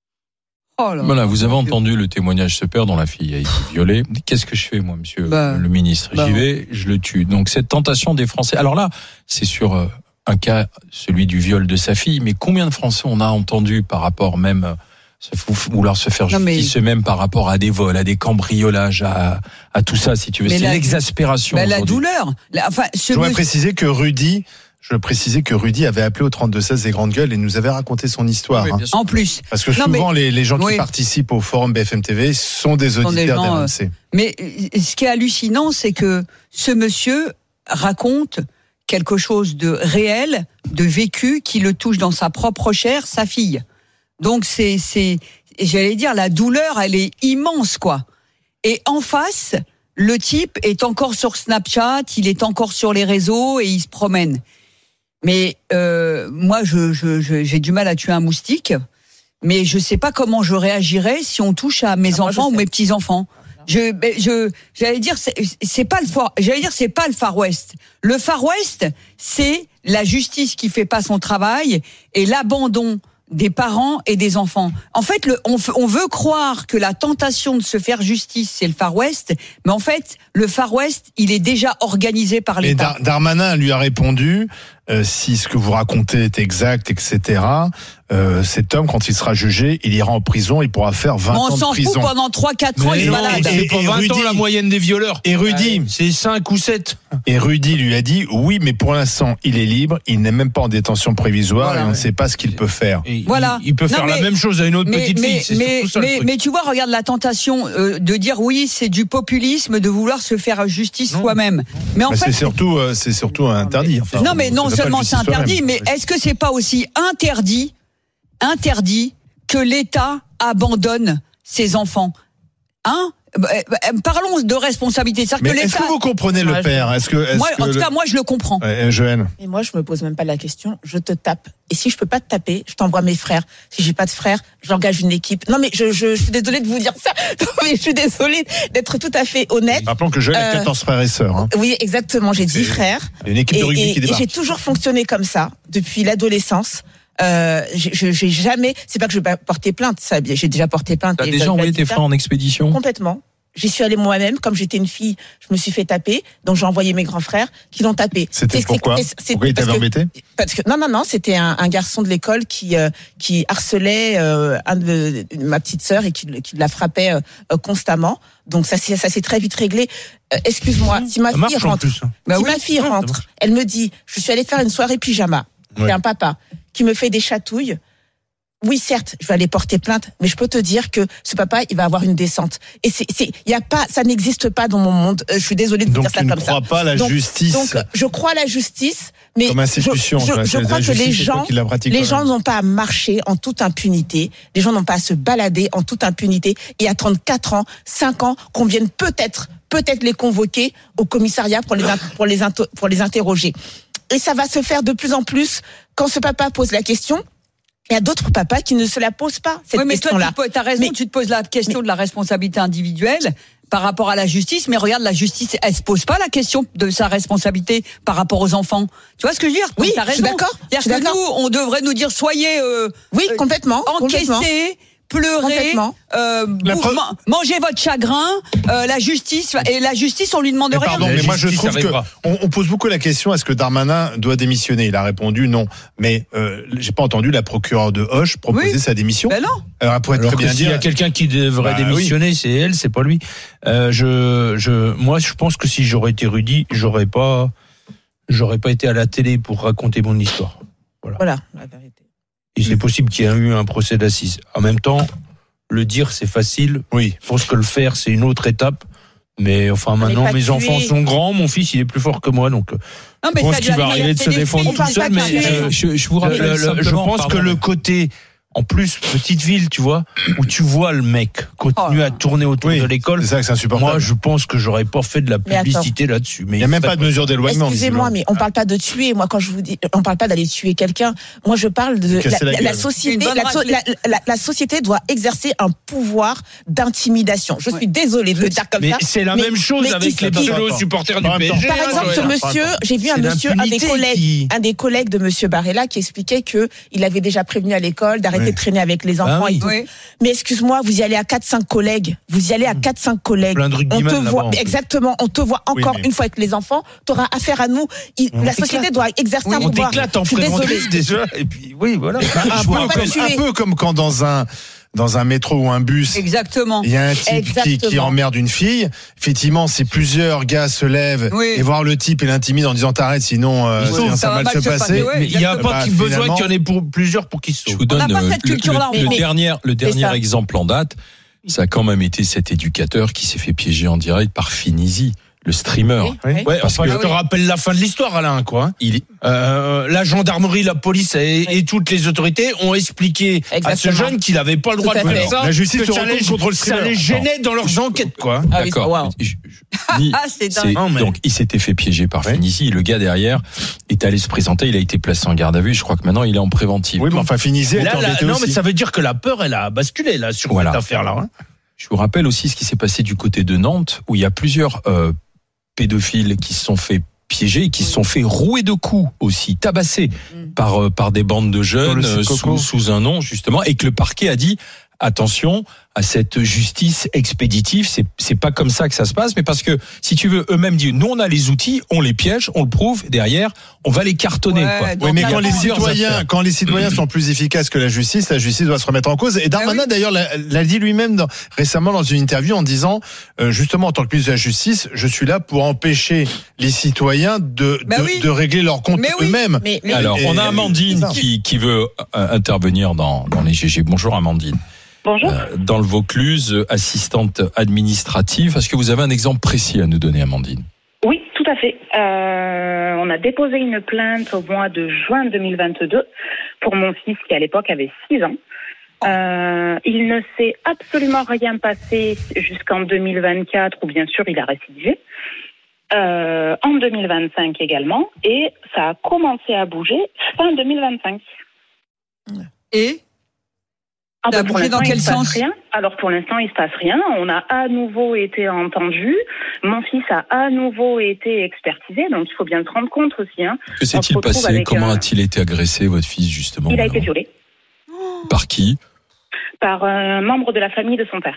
Oh là. Voilà, vous avez entendu le témoignage de ce père dont la fille a été violée. Qu'est-ce que je fais, moi, monsieur bah, le ministre? Bah, J'y vais, je le tue. Donc, cette tentation des Français. Alors là, c'est sur un cas, celui du viol de sa fille, mais combien de Français on a entendu par rapport même, vouloir se faire justice eux-mêmes mais... par rapport à des vols, à des cambriolages, à, à tout ça, si tu veux. Mais c'est la, l'exaspération. Mais la douleur. La, enfin, je voudrais préciser que Rudy, Je précisais que Rudy avait appelé au trente-deux seize des grandes gueules et nous avait raconté son histoire. Oui, hein. En plus. Parce que souvent, non, mais, les, les gens qui oui. participent au forum B F M T V sont des auditeurs d'R M C. Euh, mais ce qui est hallucinant, c'est que ce monsieur raconte quelque chose de réel, de vécu, qui le touche dans sa propre chair, sa fille. Donc c'est, c'est, j'allais dire, la douleur, elle est immense, quoi. Et en face, le type est encore sur Snapchat, il est encore sur les réseaux et il se promène. Mais euh, moi, je, je, je, j'ai du mal à tuer un moustique, mais je sais pas comment je réagirais si on touche à mes ah, enfants ou mes petits enfants. Je, je, j'allais dire, c'est, c'est pas le far, j'allais dire, c'est pas le Far West. Le Far West, c'est la justice qui fait pas son travail et l'abandon des parents et des enfants. En fait, le, on, on veut croire que la tentation de se faire justice, c'est le Far West, mais en fait, le Far West, il est déjà organisé par l'État. Et Dar- Darmanin lui a répondu, euh, si ce que vous racontez est exact, et cetera, euh, cet homme, quand il sera jugé, il ira en prison, il pourra faire vingt ans de prison. On s'en fout pendant trois quatre ans, il est malade. C'est pas vingt Rudy, ans la moyenne des violeurs. Et Rudy, ouais, c'est cinq ou sept. Et Rudy lui a dit, oui, mais pour l'instant, il est libre, il n'est même pas en détention provisoire, voilà, et on ne sait pas ce qu'il peut faire. Et voilà. Il, il peut non, faire mais, la même chose à une autre mais, petite mais, fille. C'est mais, ça, mais, mais tu vois, regarde la tentation euh, de dire oui, c'est du populisme de vouloir se faire justice non. soi-même. Mais en bah fait, c'est surtout, euh, c'est surtout interdit. Enfin, non, mais non seulement c'est interdit, mais est-ce que c'est pas aussi interdit, interdit que l'État abandonne ses enfants, hein? Parlons de responsabilité. Mais que est-ce que vous comprenez le père? Est-ce que, est-ce moi, que en tout le... cas, moi, je le comprends. Ouais, Joël. Et moi, je me pose même pas la question. Je te tape. Et si je peux pas te taper, je t'envoie mes frères. Si j'ai pas de frères, j'engage une équipe. Non, mais je, je, je suis désolée de vous dire ça. Non, mais je suis désolée d'être tout à fait honnête. Rappelons que Joël a quatorze euh, frères et sœurs. Hein. Oui, exactement. J'ai dix frères. Une équipe de rugby et, et, qui débarque. Et j'ai toujours fonctionné comme ça depuis l'adolescence. Euh, j'ai, j'ai jamais. C'est pas que je vais porter plainte. Ça, j'ai déjà porté plainte. T'as déjà envoyé tes frères en expédition? Complètement. J'y suis allée moi-même, comme j'étais une fille, je me suis fait taper, donc j'ai envoyé mes grands frères qui l'ont tapé. C'était c'est, pourquoi c'est, c'est, Pourquoi il t'avait embêté? Parce que non, non, non, c'était un, un garçon de l'école qui euh, qui harcelait euh, un de ma petite sœur et qui, qui la frappait euh, constamment. Donc ça, ça s'est très vite réglé. Euh, excuse-moi, si ma ça fille rentre, plus, hein. bah si oui. ma fille rentre, elle me dit, je suis allée faire une soirée pyjama. Ouais. C'est un papa qui me fait des chatouilles. Oui, certes, je vais aller porter plainte, mais je peux te dire que ce papa, il va avoir une descente. Et c'est, c'est, il y a pas, ça n'existe pas dans mon monde. Je suis désolée de vous donc dire ça comme ça. Donc tu ne crois pas la donc, justice. Donc, je crois à la justice, mais comme institution, je, je, je crois que les gens, les gens n'ont pas à marcher en toute impunité. Les gens n'ont pas à se balader en toute impunité et à trente-quatre ans, cinq ans, qu'on vienne peut-être, peut-être les convoquer au commissariat pour les, pour les, pour les interroger. Et ça va se faire de plus en plus quand ce papa pose la question. Il y a d'autres papas qui ne se la posent pas, cette oui, mais question-là. toi, tu as raison, mais, tu te poses la question mais, de la responsabilité individuelle par rapport à la justice, mais regarde, la justice, elle se pose pas la question de sa responsabilité par rapport aux enfants. Tu vois ce que je veux dire? Oui, t'as raison. Je suis d'accord. C'est-à-dire que d'accord. nous, on devrait nous dire, soyez euh, oui, complètement, encaissés, complètement. Pleurer, euh, bouffe, pre... mangez votre chagrin, euh, la justice et la justice, on lui demande mais rien. Pardon, mais moi je trouve que on, on pose beaucoup la question est-ce que Darmanin doit démissionner? Il a répondu non, mais euh, j'ai pas entendu la procureure de Hoche proposer oui. sa démission. Ben non. Alors, elle pourrait Alors très bien s'il dire. Il y a quelqu'un qui devrait bah, démissionner, oui. c'est elle, c'est pas lui. Euh, je, je, moi, je pense que si j'aurais été Rudy, j'aurais pas, j'aurais pas été à la télé pour raconter mon histoire. Voilà. Voilà la vérité. Et c'est possible qu'il y ait eu un procès d'assises. En même temps, le dire, c'est facile. Oui. Je pense que le faire, c'est une autre étape. Mais enfin, maintenant, mes tuer. enfants sont grands. Mon fils, il est plus fort que moi. Donc, non, mais je pense qu'il va arriver de se défendre tout seul. Mais je, je, je vous rappelle le, le, je pense pardon. que le côté... En plus, petite ville, tu vois, où tu vois le mec continuer oh. à tourner autour oui, de l'école. C'est ça que c'est insupportable. Moi, je pense que j'aurais pas fait de la publicité mais là-dessus. Mais il n'y a même pas de mesure d'éloignement. Excusez-moi, mais on parle pas de tuer. Moi, quand je vous dis, on parle pas d'aller tuer quelqu'un. Moi, je parle de la, la, la société. La, la, la, la société doit exercer un pouvoir d'intimidation. Je suis désolée de le dire comme mais ça. Mais c'est la mais, même chose mais avec les pseudo supporters du P S G. Par exemple, ce monsieur, j'ai vu un monsieur, un des collègues, un des collègues de monsieur Barella qui expliquait que il avait déjà prévenu à l'école d'arrêter de traîner avec les enfants ah oui. et tout. Oui. Mais excuse-moi, vous y allez à quatre cinq collègues, vous y allez à quatre cinq collègues. Plein de on te voit exactement, on te voit encore oui, mais... une fois avec les enfants, tu auras affaire à nous. Il, la société éclate. doit exercer oui, un on pouvoir. On t'éclate en préventif déjà et puis oui, voilà. un, peu comme, un peu comme quand dans un dans un métro ou un bus, exactement. Il y a un type qui, qui emmerde une fille. Effectivement, si plusieurs gars se lèvent oui. et voir le type et l'intimident en disant t'arrêtes, sinon euh, oui, ça, ça va mal se passer. Ouais, mais il n'y a pas bah, besoin qu'il y en ait pour plusieurs pour qu'ils se sauvent. Je vous donne le, le, le dernier, le dernier exemple en date. Ça a quand même été cet éducateur qui s'est fait piéger en direct par Finisi. le streamer. Oui, oui. Ouais, Parce enfin, que- je te rappelle la fin de l'histoire, Alain, quoi. hein. Il est- Euh, la gendarmerie, la police et, et toutes les autorités ont expliqué à ce Exactement. jeune qu'il n'avait pas le droit Tout de à faire fait. ça. La justice que se ça retourne les- contre le Ça streamer. les gênait dans leurs enquêtes, quoi. Ah oui, D'accord. waouh. Je- je dis- Ah, c'est dingue. c'est- Non, mais- Donc, il s'était fait piéger par Oui. Fénicie. Le gars derrière est allé se présenter. Il a été placé en garde à vue. Je crois que maintenant, il est en préventive. Oui, mais enfin, finissez, Là, était là, embêté non, aussi. mais ça veut dire que la peur, elle a basculé là sur Voilà. cette affaire-là. hein. Je vous rappelle aussi ce qui s'est passé du côté de Nantes, où il y a plusieurs euh, pédophiles qui se sont fait piéger, qui se sont fait rouer de coups aussi, tabassés Mm. par euh, par des bandes de Dans jeunes le site euh, Coco. sous, sous un nom justement, et que le parquet a dit attention à cette justice expéditive, c'est c'est pas comme ça que ça se passe, mais parce que si tu veux, eux-mêmes disent nous on a les outils, on les piège, on le prouve, et derrière on va les cartonner. Ouais, quoi. donc Oui, mais là, quand les plusieurs citoyens, affaires. quand les citoyens sont plus efficaces que la justice, la justice doit se remettre en cause. Et Darmanin, Ah oui. d'ailleurs, l'a, l'a dit lui-même dans- récemment dans une interview en disant, euh, justement, en tant que ministre de la Justice, je suis là pour empêcher les citoyens de, Bah de, oui. de régler leurs comptes Mais oui. eux-mêmes. Mais, mais- Alors, Et- on a et- Amandine c'est ça. qui, qui veut euh, intervenir dans, dans les G G. Bonjour Amandine. Bonjour. Euh, dans le Vaucluse, euh, assistante administrative. Est-ce que vous avez un exemple précis à nous donner, Amandine? Oui, tout à fait. Euh, on a déposé une plainte au mois de juin deux mille vingt-deux pour mon fils qui à l'époque avait six ans. Euh, il ne s'est absolument rien passé jusqu'en deux mille vingt-quatre où bien sûr il a récidivé. Euh, en deux mille vingt-cinq également, et ça a commencé à bouger fin deux mille vingt-cinq. Et Ah Ça a ben, pour bougé dans l'instant, quel il se passe sens? rien. Alors pour l'instant, il se passe rien. On a à nouveau été entendu. Mon fils a à nouveau été expertisé. Donc il faut bien se rendre compte aussi. Hein. Que s'est-il On se retrouve passé? avec Comment un- a-t-il été agressé, votre fils, justement? Il a été alors violé Par qui? par un membre de la famille de son père.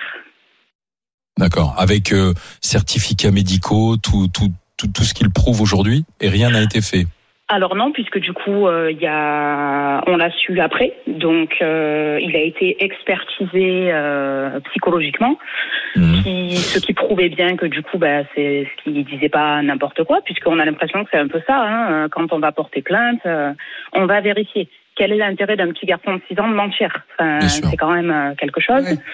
D'accord. Avec euh, certificats médicaux, tout, tout, tout, tout ce qu'il prouve aujourd'hui, et rien n'a été fait. Alors non, puisque du coup, euh, il y a, on l'a su après. Donc euh, il a été expertisé euh, psychologiquement, Mhm. qui, ce qui prouvait bien que du coup, bah, c'est ce qu'il disait pas n'importe quoi, puisqu'on a l'impression que c'est un peu ça. Hein, quand on va porter plainte, euh, on va vérifier. Quel est l'intérêt d'un petit garçon de six ans de mentir? Enfin, Bien sûr. c'est quand même euh, quelque chose. Oui.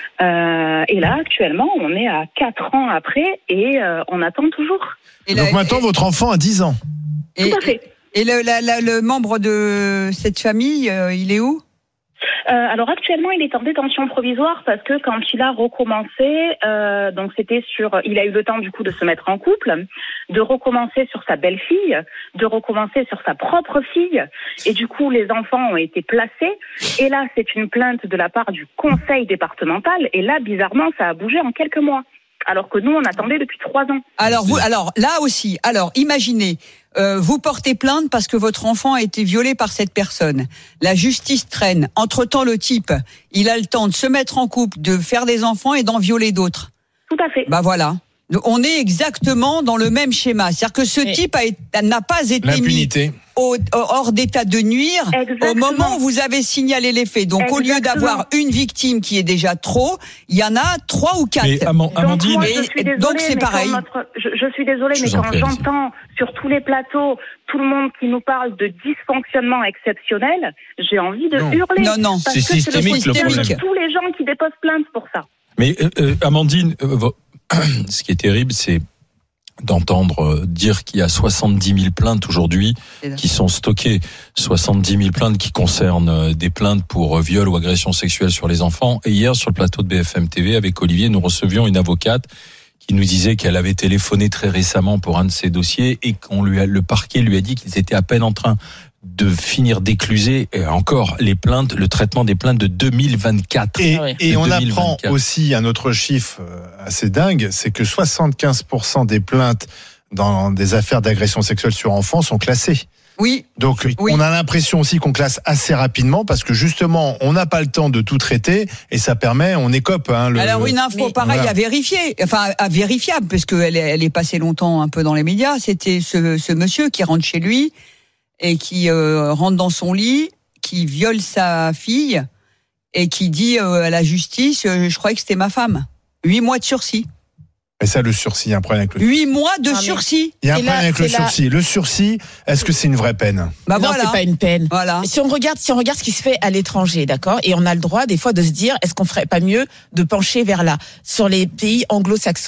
Euh, et là, actuellement, on est à quatre ans après et euh, on attend toujours. Et Donc la- maintenant, votre enfant a dix ans. et, Tout à fait. et le, la- la- le membre de cette famille, euh, il est où? Euh, alors actuellement, il est en détention provisoire parce que quand il a recommencé, euh, donc c'était sur, il a eu le temps du coup de se mettre en couple, de recommencer sur sa belle-fille, de recommencer sur sa propre fille, et du coup les enfants ont été placés. Et là, c'est une plainte de la part du conseil départemental, et là, bizarrement, ça a bougé en quelques mois, alors que nous, on attendait depuis trois ans. Alors, vous, alors là aussi, alors imaginez, euh, vous portez plainte parce que votre enfant a été violé par cette personne. La justice traîne. Entre-temps, le type, il a le temps de se mettre en couple, de faire des enfants et d'en violer d'autres. Tout à fait. Bah voilà. Donc, on est exactement dans le même schéma. C'est-à-dire que ce Mais- type a été- n'a pas été mis L'impunité. au- hors d'état de nuire Exactement. au moment où vous avez signalé les faits. Donc, au lieu Exactement. d'avoir une victime qui est déjà trop, il y en a trois ou quatre. Mais Ama- Donc, Amandine, moi, Mais- je suis donc, désolée, c'est mais quand pareil. notre- je, je suis désolée, Je mais vous en quand prie, allez-y. j'entends sur tous les plateaux tout le monde qui nous parle de dysfonctionnement exceptionnel, j'ai envie de Non. hurler. Non, non. Parce C'est que c'est le systémique, le système problème. de tous les gens qui déposent plainte pour ça. mais euh, euh, Amandine, euh, vo- ce qui est terrible, c'est d'entendre euh, dire qu'il y a soixante-dix mille plaintes aujourd'hui C'est ça. qui sont stockées. soixante-dix mille plaintes qui concernent euh, des plaintes pour euh, viol ou agression sexuelle sur les enfants. Et hier, sur le plateau de B F M T V, avec Olivier, nous recevions une avocate qui nous disait qu'elle avait téléphoné très récemment pour un de ses dossiers et qu'on lui a, le parquet lui a dit qu'ils étaient à peine en train de finir d'écluser, et encore, les plaintes, le traitement des plaintes de deux mille vingt-quatre. Et, Ah oui. et De on deux mille apprend vingt-quatre. aussi un autre chiffre euh, assez dingue, c'est que soixante-quinze pour cent des plaintes dans des affaires d'agression sexuelle sur enfants sont classées. Oui. Donc Oui. on a l'impression aussi qu'on classe assez rapidement parce que justement on n'a pas le temps de tout traiter et ça permet, on écope. Hein, le, Alors une info Mais- pareille Voilà. à vérifier, enfin à vérifiable, parce qu'elle est, elle est passée longtemps un peu dans les médias. C'était ce, ce monsieur qui rentre chez lui et qui euh, rentre dans son lit, qui viole sa fille et qui dit euh, à la justice, euh, je croyais que c'était ma femme. Huit mois de sursis. Et ça, le sursis, il y a un problème avec le, Huit mois de Ah, mais- sursis. il y a un c'est problème là- avec le c'est là- sursis. Le sursis, est-ce que c'est une vraie peine? Bah non, voilà. c'est pas une peine. Voilà. Si on regarde, si on regarde ce qui se fait à l'étranger, d'accord, et on a le droit des fois de se dire, est-ce qu'on ferait pas mieux de pencher vers là, sur les pays anglo-saxons.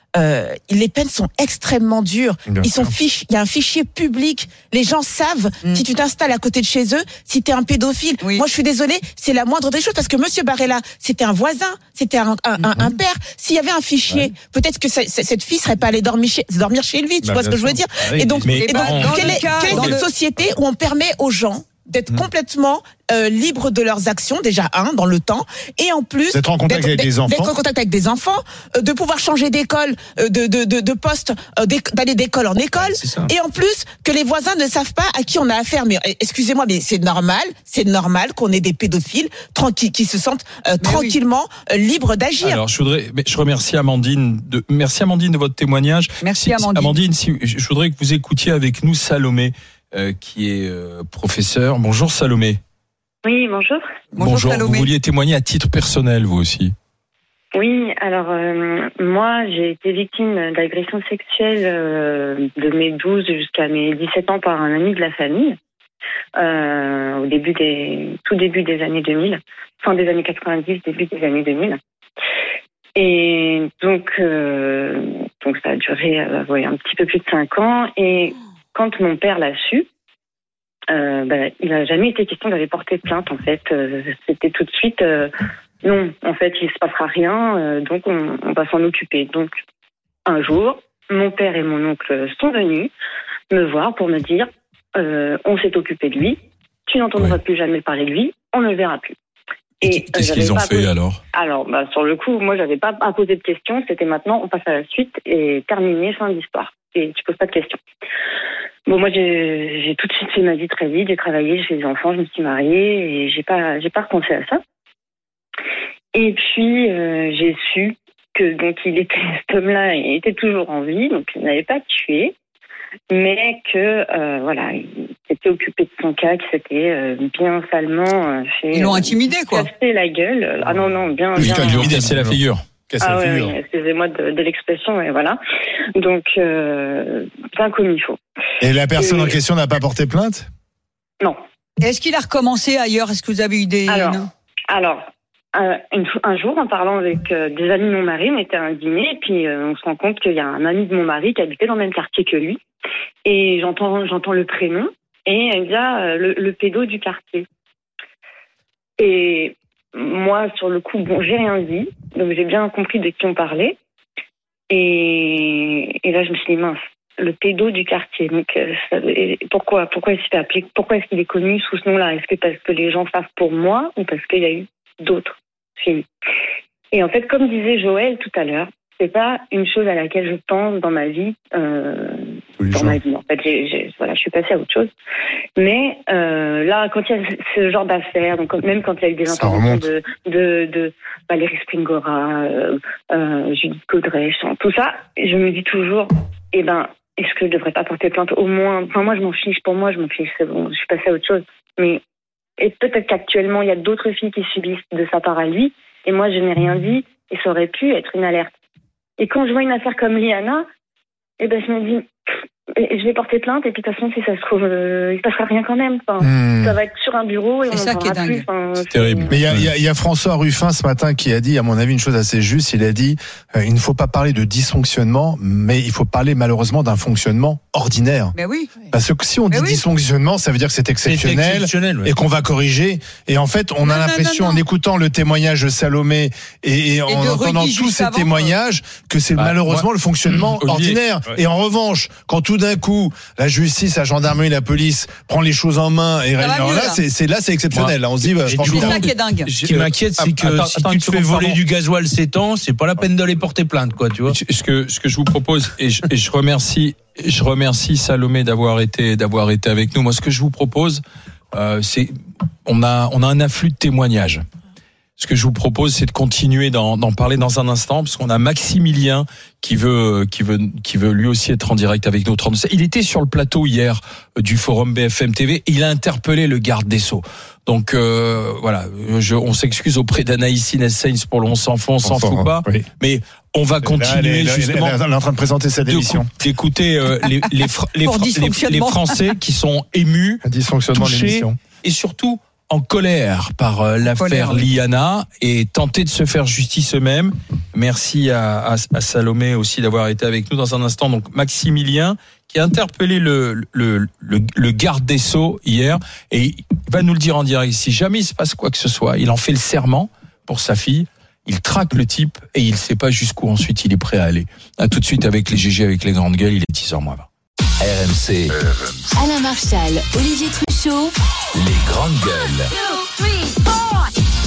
euh, les peines sont extrêmement dures. Bien Ils sont sûr. fiches. Il y a un fichier public. Les gens savent Mm. si tu t'installes à côté de chez eux, si t'es un pédophile. Oui. Moi, je suis désolée, c'est la moindre des choses parce que Monsieur Barella, c'était un voisin, c'était un, un, un, un père. S'il y avait un fichier, peut-être que ça- cette fille serait pas allée dormir chez, dormir chez lui. Tu Bah, vois ce bien que je veux sûr. dire? Ah oui, Et donc, mais- et donc, Dans quelle le est, cas- quelle est dans cette le- société où on permet aux gens d'être complètement euh, libres de leurs actions, déjà un, dans le temps, et en plus D'être en contact avec des enfants. d'être en contact avec des enfants, euh, de pouvoir changer d'école, euh, de, de, de, de poste, euh, d'éc- d'aller d'école en école, c'est ça. et en plus que les voisins ne savent pas à qui on a affaire. Mais euh, excusez-moi, mais c'est normal, c'est normal qu'on ait des pédophiles tranquilles qui se sentent euh, tranquillement euh, libres d'agir. Alors, je voudrais, mais je remercie Amandine de, merci Amandine de votre témoignage. Merci, Si- Amandine. Amandine, si, je voudrais que vous écoutiez avec nous Salomé, euh, qui est euh, professeur. Bonjour Salomé. Oui, bonjour. Bonjour, Vous Salomé. vouliez témoigner à titre personnel, vous aussi. Oui, alors euh, moi j'ai été victime d'agressions sexuelles euh, de mes douze jusqu'à mes dix-sept ans par un ami de la famille euh, au début des tout début des années deux mille, fin des années quatre-vingt-dix, début des années deux mille. Et donc euh, donc ça a duré euh, ouais, un petit peu plus de cinq ans et quand mon père l'a su, euh, bah, il n'a jamais été question d'aller porter plainte en fait. Euh, c'était tout de suite euh, non, en fait, il se passera rien, euh, donc on, on va s'en occuper. Donc, un jour, mon père et mon oncle sont venus me voir pour me dire euh, on s'est occupé de lui, tu n'entendras Oui. plus jamais parler de lui, on ne le verra plus. Et Qu'est-ce euh, qu'ils j'avais ont pas fait posé- alors? Alors, bah, sur le coup, moi, j'avais pas à poser de questions. C'était maintenant, on passe à la suite et terminé, fin d'histoire. Et tu poses pas de questions. Bon, moi, j'ai, j'ai tout de suite fait ma vie très vite. J'ai travaillé, j'ai fait des enfants, je me suis mariée et j'ai pas, j'ai pas repensé à ça. Et puis, euh, j'ai su que donc il était, cet homme-là, il était toujours en vie, donc il n'avait pas tué, mais que euh, voilà, il s'était occupé de son cas, qu'il s'était euh, bien salement euh, fait. Ils l'ont euh, intimidé, quoi. casser la gueule. Ah non non, bien bien. Jusqu'à lui oui, casser la figure. Casse Ah la ouais, figure. oui, excusez-moi de, de l'expression, et voilà. Donc, euh, bien comme il faut. Et la personne Et- en question n'a pas porté plainte? Non. Est-ce qu'il a recommencé ailleurs? Est-ce que vous avez eu des... Alors, non alors euh, une, un jour, en parlant avec euh, des amis de mon mari, on était à un dîner, et puis euh, on se rend compte qu'il y a un ami de mon mari qui habitait dans le même quartier que lui. Et j'entends, j'entends le prénom, et il y a euh, le, le pédo du quartier. Et moi, sur le coup, bon, j'ai rien dit, donc j'ai bien compris de qui on parlait. Et, et là, je me suis dit, mince, le pédo du quartier. Donc, euh, ça, et pourquoi, pourquoi est-ce qu'il est appelé, pourquoi est-ce qu'il est connu sous ce nom-là? Est-ce que parce que les gens savent pour moi ou parce qu'il y a eu d'autres filles? Et en fait, comme disait Joël tout à l'heure, c'est pas une chose à laquelle je pense dans ma vie, euh, Tous les dans jours. ma vie. En fait, j'ai, j'ai, voilà, je suis passée à autre chose. Mais euh, là, quand il y a ce genre d'affaires, donc même quand il y a eu des Ça interventions remonte. de, de, de Valérie Springora, euh, euh, Judith Godrèche, tout ça, je me dis toujours, eh ben, est-ce que je devrais pas porter plainte au moins? Enfin, moi, je m'en fiche. Pour moi, je m'en fiche. C'est bon, je suis passée à autre chose. Mais et peut-être qu'actuellement, il y a d'autres filles qui subissent de sa part à lui, et moi, je n'ai rien dit, et ça aurait pu être une alerte. Et quand je vois une affaire comme Liana, eh ben, je me dis, pff, je vais porter plainte, et puis de toute façon, si ça se trouve, euh, il se passera rien quand même. Enfin, Hmm. ça va être sur un bureau et C'est on ça n'en qui est parlera plus. dingue. Enfin, C'est terrible. Mais il y a, il y a- il y a François Ruffin ce matin qui a dit, à mon avis, une chose assez juste. Il a dit, euh, il ne faut pas parler de dysfonctionnement, mais il faut parler malheureusement d'un fonctionnement ordinaire. Mais oui. Parce que si on Mais dit oui. dysfonctionnement, ça veut dire que c'est C'est exceptionnel. exceptionnel. ouais. Et qu'on va corriger. Et en fait, on Non, a non, l'impression, non, non. en écoutant le témoignage de Salomé et, et en de entendant Rudy tous juste ces avant, témoignages, que c'est Bah, malheureusement moi- le fonctionnement Olivier, ordinaire. ouais. Et en revanche, quand tout d'un coup, la justice, la gendarmerie, la police prend les choses en main, et va alors mieux, là, là. c'est, c'est là, c'est exceptionnel. Là, on se dit, bah, Et C'est formidable. ça qui est dingue. Ce qui m'inquiète, c'est que Attends, si attends tu une te fais seconde, voler pardon. du gasoil sept ans, c'est pas la peine d'aller porter plainte, quoi, tu vois. Ce que, ce que je vous propose, et je, et je remercie, je remercie Salomé d'avoir été, d'avoir été avec nous. Moi, ce que je vous propose, euh, c'est, on a, on a un afflux de témoignages. Ce que je vous propose, c'est de continuer d'en, d'en parler dans un instant, parce qu'on a Maximilien qui veut, qui veut, qui veut lui aussi être en direct avec nous. Il était sur le plateau hier euh, du forum B F M T V. Et il a interpellé le garde des Sceaux. Donc euh, voilà, je, on s'excuse auprès d'Anaïs Inès pour le on s'en fout, on s'en fout pas. Oui. Mais on va continuer Là, elle est- justement. Elle est en train de présenter cette de- émission. d'écouter euh, les, les, Fr- les, Pour Fr- les, dysfonctionnement. les Français qui sont émus Un dysfonctionnement de touché. l'émission. et surtout en colère par euh, l'affaire colère, oui. Liana et tenter de se faire justice eux-mêmes. Merci à, à, à Salomé aussi d'avoir été avec nous dans un instant. Donc Maximilien qui a interpellé le, le, le, le garde des Sceaux hier et il va nous le dire en direct. Si jamais il se passe quoi que ce soit, il en fait le serment pour sa fille. Il traque le type et il ne sait pas jusqu'où ensuite il est prêt à aller. À tout de suite avec les G G, avec les grandes gueules. Il est dix heures moins vingt. R M C, Alain Marchal, Olivier Truchot. les grandes gueules. two, three, four.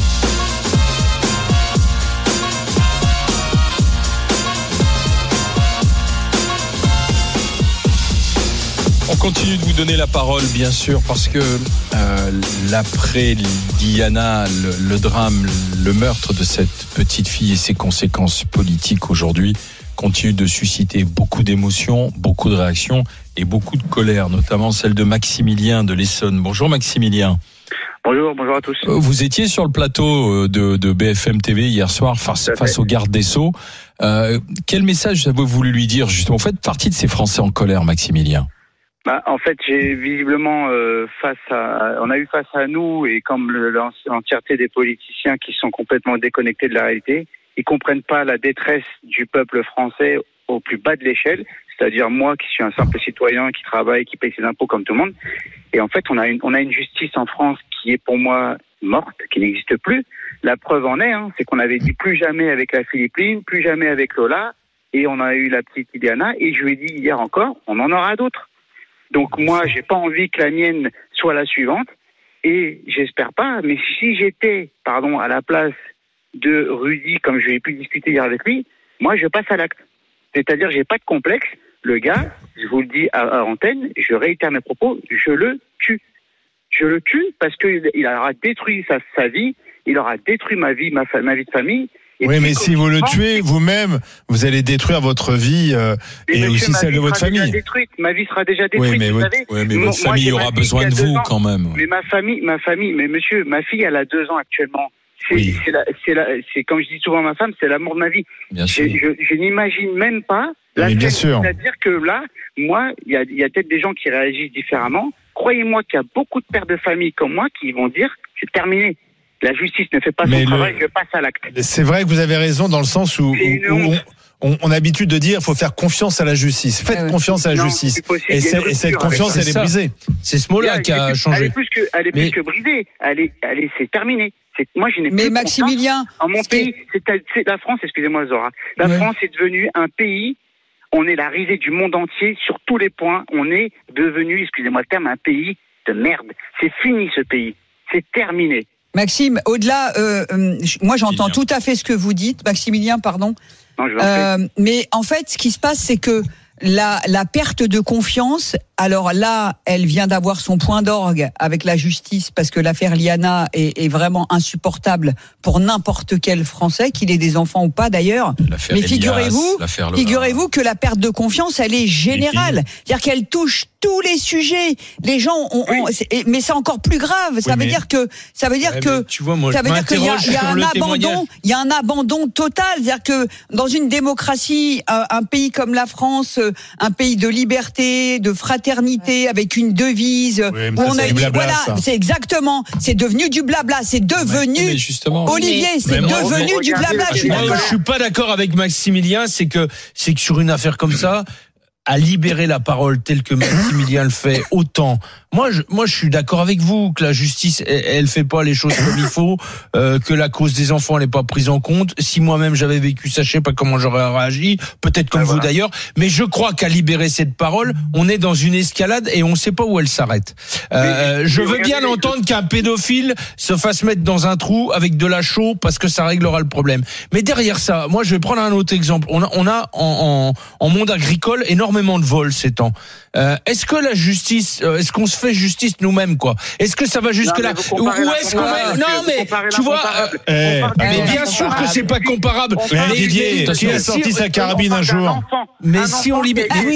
On continue de vous donner la parole, bien sûr, parce que euh, l'après Diana, le, le drame, le meurtre de cette petite fille et ses conséquences politiques aujourd'hui continue de susciter beaucoup d'émotions, beaucoup de réactions et beaucoup de colère, notamment celle de Maximilien de l'Essonne. Bonjour Maximilien. Bonjour, bonjour à tous. Vous étiez sur le plateau de, de B F M T V hier soir face, face au garde des Sceaux. Euh, quel message avez-vous voulu lui dire justement? Vous faites partie de ces Français en colère, Maximilien. Bah, en fait, j'ai visiblement euh, face à, on a eu face à nous et comme le, l'entièreté des politiciens qui sont complètement déconnectés de la réalité, ils comprennent pas la détresse du peuple français au plus bas de l'échelle, c'est-à-dire moi qui suis un simple citoyen qui travaille, qui paye ses impôts comme tout le monde. Et en fait, on a une, on a une justice en France qui est pour moi morte, qui n'existe plus. La preuve en est, hein, c'est qu'on avait dit plus jamais avec la Philippine, plus jamais avec Lola, et on a eu la petite Iliana, et je lui ai dit hier encore, on en aura d'autres. Donc moi, j'ai pas envie que la mienne soit la suivante, et j'espère pas, mais si j'étais, pardon, à la place de Rudy, comme je l'ai pu discuter hier avec lui, moi je passe à l'acte. C'est-à-dire, j'ai pas de complexe, le gars, je vous le dis à, à antenne, je réitère mes propos, je le tue. Je le tue parce qu'il il aura détruit sa, sa vie, il aura détruit ma vie, ma, ma vie de famille. Et oui, mais si vous le tuez, vous-même, vous allez détruire votre vie euh, et monsieur, aussi celle de votre famille. Détruite, ma vie sera déjà détruite. Oui, mais, vous votre, savez. oui, mais moi, votre famille moi, aura besoin de vous ans, quand même. Mais ma famille, ma famille, mais monsieur, ma fille, elle a deux ans actuellement. C'est, oui. c'est, la, c'est, la, c'est comme je dis souvent à ma femme, c'est l'amour de ma vie. Bien je, sûr. je, je n'imagine même pas la mais bien scène. sûr. C'est-à-dire que là, moi, il y a, y a peut-être des gens qui réagissent différemment. Croyez-moi qu'il y a beaucoup de pères de famille comme moi qui vont dire c'est terminé. La justice ne fait pas mais son le... travail, je passe à l'acte. C'est vrai que vous avez raison dans le sens où, où, où on, on, on a l'habitude de dire il faut faire confiance à la justice. Faites ouais. confiance à la non, justice. Et, et cette confiance, elle est brisée. C'est ce mot-là qui a elle changé. Elle est plus que, elle est mais... plus que brisée. Elle est, elle est, c'est terminé. C'est, moi, je n'ai Mais plus Maximilien, en mon pays. C'est, c'est la France, excusez-moi Zora. La ouais. France est devenue un pays. On est la risée du monde entier sur tous les points. On est devenu, excusez-moi le terme, un pays de merde. C'est fini ce pays. C'est terminé. Maxime, au-delà, euh, euh, moi j'entends tout à fait ce que vous dites, Maximilien, pardon. Non, je euh, mais en fait, ce qui se passe, c'est que la, la perte de confiance, alors là, elle vient d'avoir son point d'orgue avec la justice, parce que l'affaire Liana est, est vraiment insupportable pour n'importe quel Français, qu'il ait des enfants ou pas d'ailleurs. L'affaire Mais Elias, figurez-vous, l'affaire Lola. figurez-vous que la perte de confiance, elle est générale. C'est-à-dire qu'elle touche tous les sujets. Les gens ont, ont c'est, mais c'est encore plus grave. Ça oui, veut mais... dire que, ça veut dire ouais, que, tu vois, moi, ça veut dire qu'il y a, il y a un abandon, il y a un abandon total. C'est-à-dire que dans une démocratie, un, un pays comme la France, un pays de liberté, de fraternité, avec une devise, oui, où on a dit, blabla, voilà, ça. c'est exactement, c'est devenu du blabla, c'est devenu, mais justement, Olivier, c'est mais moi, devenu mais du blabla. Je suis Moi, d'accord. je suis pas d'accord avec Maximilien, c'est que c'est que sur une affaire comme ça, à libérer la parole telle que Maximilien le fait, autant. Moi, je, moi, je suis d'accord avec vous que la justice, elle, elle fait pas les choses comme il faut, euh, que la cause des enfants n'est pas prise en compte. Si moi-même j'avais vécu ça, je sais pas comment j'aurais réagi, peut-être comme ah, vous voilà. d'ailleurs. Mais je crois qu'à libérer cette parole, on est dans une escalade et on sait pas où elle s'arrête. Euh, mais, je mais veux bien regardez, entendre je... qu'un pédophile se fasse mettre dans un trou avec de la chaux parce que ça réglera le problème. Mais derrière ça, moi, je vais prendre un autre exemple. On a, on a en, en, en monde agricole énormément de vols ces temps. Euh, est-ce que la justice, euh, est-ce qu'on se fait justice nous-mêmes, quoi? Est-ce que ça va jusque là? Ou est-ce qu'on met... Non, mais tu vois, euh, Eh, mais bien sûr que c'est pas comparable. Mais Mais Didier, qui a sorti sa carabine un jour? Mais si on libère, oui.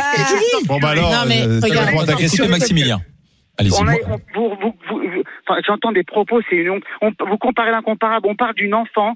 Bon bah alors, Non, mais euh, t'as regarde, répondu à ta question. Écoutez Maximilien. Allez-y. On a, on, vous, vous, vous, vous, enfin, j'entends des propos, c'est une honte. On, vous comparez l'incomparable. On parle d'une enfant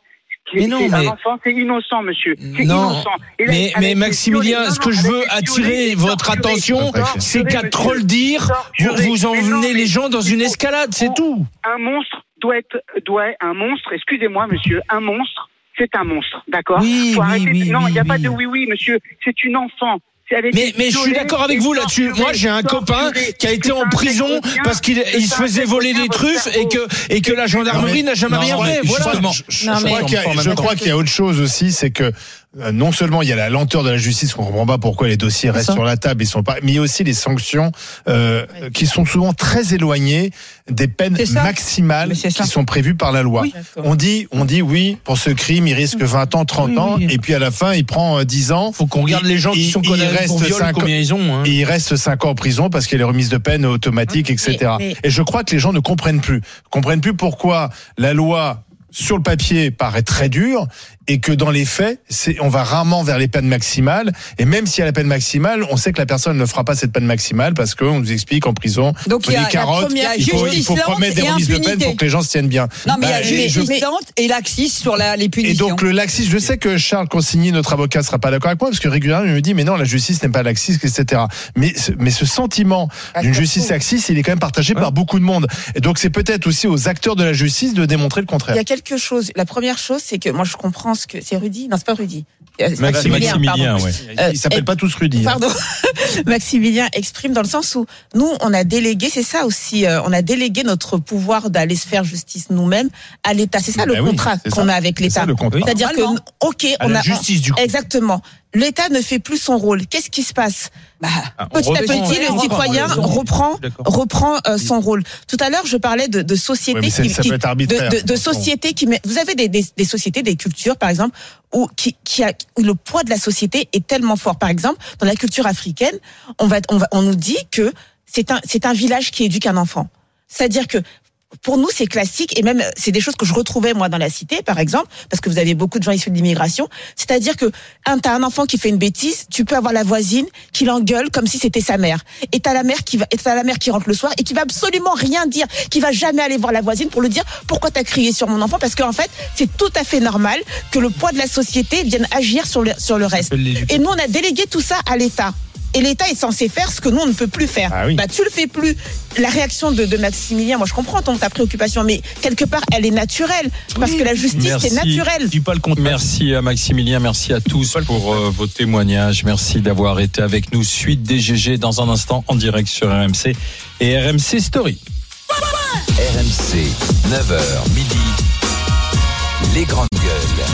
qui est, non, c'est mais... un enfant, c'est innocent, monsieur. C'est non, innocent. Et là, mais, mais Maximilien, ce que je veux attirer votre attention, c'est qu'à trop le dire, vous, vous emmenez les gens dans une escalade, c'est tout. Un monstre doit être, doit être un monstre, excusez-moi, monsieur, un monstre, c'est un monstre, d'accord? Oui, Faut oui, arrêter oui, de... Non, il oui, n'y a oui. pas de oui, oui, monsieur, c'est une enfant. Mais, mais je suis d'accord avec vous là-dessus. Moi, j'ai un copain qui a été en prison parce qu'il il se faisait voler des truffes et que, et que la gendarmerie n'a jamais rien fait. Voilà. Je, je, je crois qu'il y a, je crois qu'il y a autre chose aussi, c'est que euh, non seulement il y a la lenteur de la justice, qu'on comprend pas pourquoi les dossiers restent sur la table, ils sont pas, mais il y a aussi les sanctions euh, qui sont souvent très éloignées des peines maximales qui sont prévues par la loi. Oui. On dit, on dit oui, pour ce crime, il risque vingt ans, trente oui, ans, oui. et puis à la fin, il prend dix ans. Faut qu'on regarde les gens qui sont condamnés pour viol, combien ils ont. Hein. Et il reste cinq ans en prison parce qu'il y a les remises de peine automatiques, et cetera. Mais, mais... Et je crois que les gens ne comprennent plus, comprennent plus pourquoi la loi sur le papier paraît très dure et que dans les faits, c'est, on va rarement vers les peines maximales. Et même s'il y a la peine maximale, on sait que la personne ne fera pas cette peine maximale parce qu'on nous explique en prison, donc il y a les carottes, première, il faut, il faut promettre des remises de peine pour que les gens se tiennent bien. Non, mais bah, il y a justice lente et laxisme sur la, les punitions. Et donc le laxisme, je sais que Charles Consigny, notre avocat, sera pas d'accord avec moi parce que régulièrement il me dit mais non, la justice n'est pas laxiste, et cetera. Mais mais ce sentiment d'une justice laxiste, il est quand même partagé ouais. par beaucoup de monde. Et donc c'est peut-être aussi aux acteurs de la justice de démontrer le contraire. Il y a quelque chose. La première chose, c'est que moi je comprends ce que c'est Rudy. Non, c'est pas Rudy. Maximilien, Maximilien ouais. Ils s'appellent pas tous Rudy. Pardon. Hein. Maximilien exprime dans le sens où nous, on a délégué, c'est ça aussi, euh, on a délégué notre pouvoir d'aller se faire justice nous-mêmes à l'État. C'est ça bah le oui, contrat qu'on ça. a avec l'État. C'est C'est-à-dire que, ok, à on la a justice du coup. Exactement. L'État ne fait plus son rôle. Qu'est-ce qui se passe? Bah, ah, petit à petit, le citoyen reprend, reprend euh, son rôle. Tout à l'heure, je parlais de, de sociétés ouais, qui, qui de, de, de sociétés qui, vous avez des, des, des sociétés, des cultures, par exemple, où, qui, qui a, où le poids de la société est tellement fort. Par exemple, dans la culture africaine, on va, on va, on nous dit que c'est un, c'est un village qui éduque un enfant. C'est-à-dire que pour nous, c'est classique et même c'est des choses que je retrouvais moi dans la cité, par exemple, parce que vous avez beaucoup de gens issus de l'immigration. C'est-à-dire que un, t'as un enfant qui fait une bêtise, tu peux avoir la voisine qui l'engueule comme si c'était sa mère. Et t'as la mère qui va, et t'as la mère qui rentre le soir et qui va absolument rien dire, qui va jamais aller voir la voisine pour lui dire pourquoi t'as crié sur mon enfant, parce qu'en fait, c'est tout à fait normal que le poids de la société vienne agir sur le sur le reste. Et nous, on a délégué tout ça à l'État. Et l'État est censé faire ce que nous on ne peut plus faire. Ah oui. Bah tu le fais plus. La réaction de, de Maximilien, moi je comprends ton ta préoccupation, mais quelque part elle est naturelle parce oui. que la justice merci. c'est naturel. Dis pas le contraire. Merci à Maximilien, merci à tous pour euh, vos témoignages. Merci d'avoir été avec nous. Suite des G G dans un instant en direct sur R M C et R M C Story. R M C neuf heures midi. Les grandes gueules.